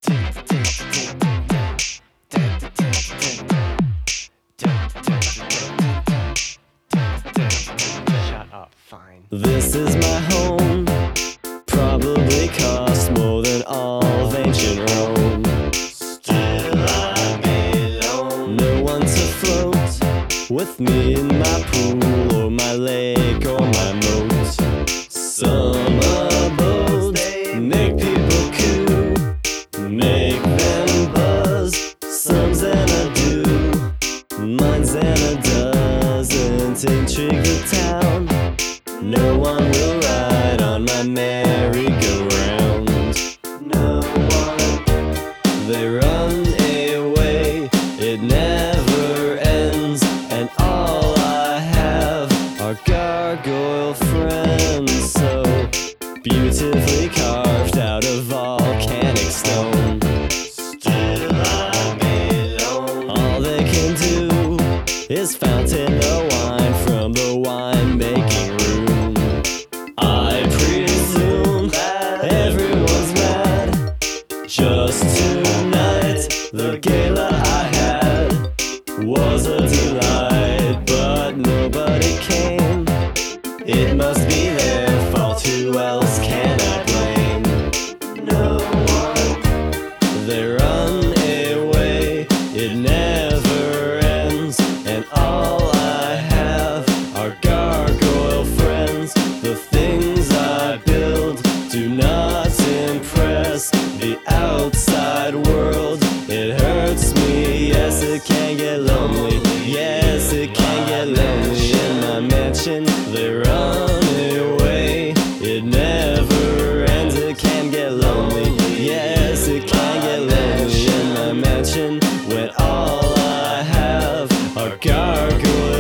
Shut up, fine. This is my home, probably cost more than all of ancient Rome. Still I'm alone, no one to float with me in my pool or my lake or my moat. Some abodes make people coo, make them buzz. Some Xanadu, mine Xana doesn't intrigue the town. No one will ride on my merry-go-round. No one. They run away, it never ends, and all I have are gargoyle friends, so beautifully carved out of volcanic stone. Still I'm alone. All they can do is fountain the wine from the wine-making room. I presume that everyone's mad. Just tonight, the gala I had was a delight, but nobody came. It must be their fault, who else can I blame? No one. They run away, it never ends, and all I have are gargoyle friends. The things I build do not impress the outside world. It hurts me, yes it can get lonely. Yes it can get lonely in my mansion. They run away, it never ends. It can get lonely, yes it can get lonely in my mansion when all I have are gargoyle